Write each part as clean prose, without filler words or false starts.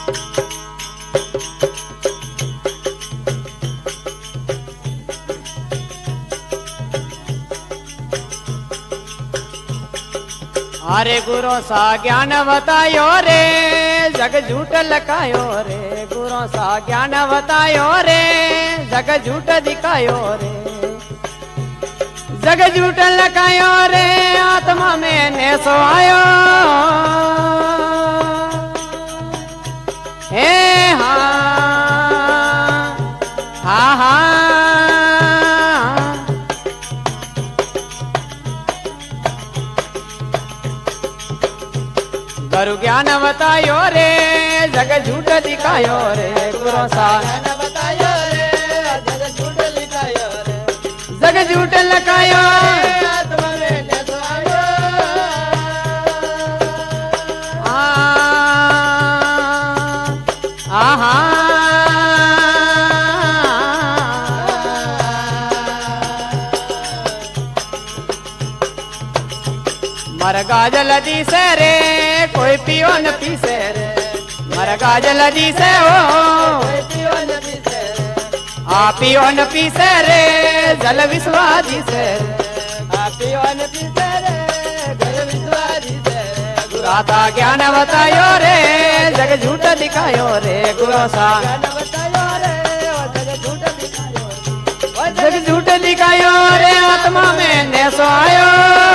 अरे गुरु सा ज्ञान बतायो रे जग झूठ लकायो रे। गुरु सा ज्ञान बतायो रे जग झूठ दिखायो रे। जग झूठ लकायो रे आत्मा में ने सोआयो। हे हाँ हाँ गुरु ज्ञान बतायो रे जग झूठ दिखायो रे। गुरु सा ज्ञान बतायो रे जग झूठ दिखायो रे। जग झूठ लकायो आत्मा में ने सोआयो। आहा मरगा जल्दी से रे कोई पियो न पीसे रे। मरगा जल्दी से हो कोई पियो न पीसे रे। आ पियो न पीसे रे जल विश्वादी से। आ पियो न पीसे रे जल विश्वादी से। गुराता ज्ञान बतायो रे जग झूठ दिखायो रे। गुरु सा ज्ञान बतायो रे जग झूठ दिखायो रे। जग झूठ दिखायो रे आत्मा में ने सोआयो।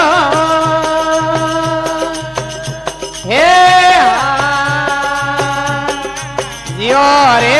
हे जियो रे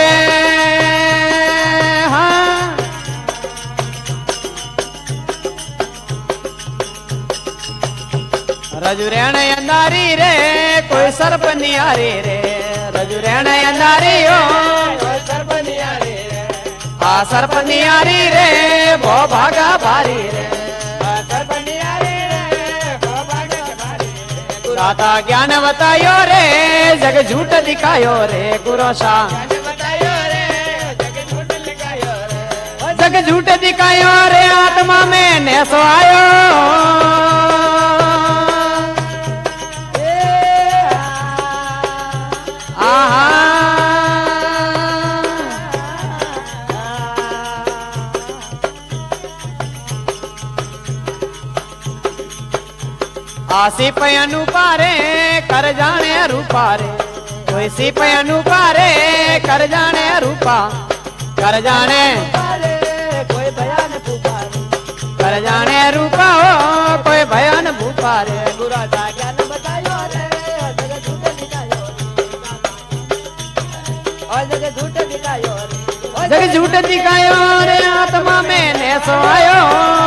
रजुरेण अंधारी रे कोई सर्प नियारी रे। रजुरेण अंधारी हो कोई सर्प नियारी रे। आ सर्प नियारी रे भो भागा भारी रे। सर्प नियारी रे भो भागा भारी रे। गुराता ज्ञान बतायो रे जग झूठ दिखायो रे। गुरु सा ज्ञान बतायो रे जग झूठ दिखायो रे। जग झूठ दिखायो रे आत्मा में ने सोआयो। आसी पयनु पारे कर जाने रूपा रे। कोई सी पयनु पारे कर जाने रूपा। कर जाने कोई भयान भूपा रे। कर जाने रूपा हो कोई भयान भूपा रे। गुरु सा ज्ञान बतायो रे जग झूठ दिखायो और जग झूठ दिखायो रे। जग झूठ दिखायो रे आत्मा में ने सोआयो।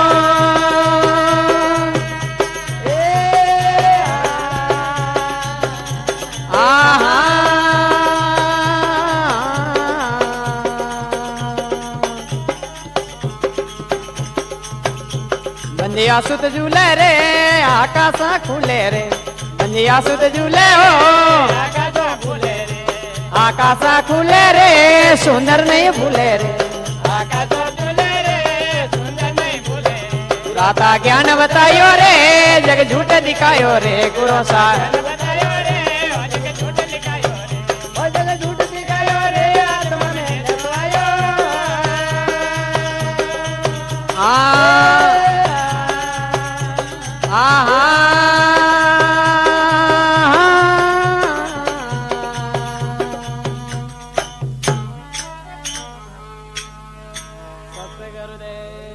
बंदिया सुत झूले रे आकाशा खुले रे। बंदिया सुत झूले हो आकाशा खुले रे। आकाशा खुले रे सुंदर नहीं भूले रे। आकाशा खुले रे सुंदर नहीं भूले रे। गुराता ज्ञान बतायो रे जग झूठ दिखायो रे। गुरु सा ज्ञान बतायो रे जग झूठ दिखायो रे। और जग झूठ दिखायो रे आत्मा में ने सोआयो। सत्य गुरुदेव।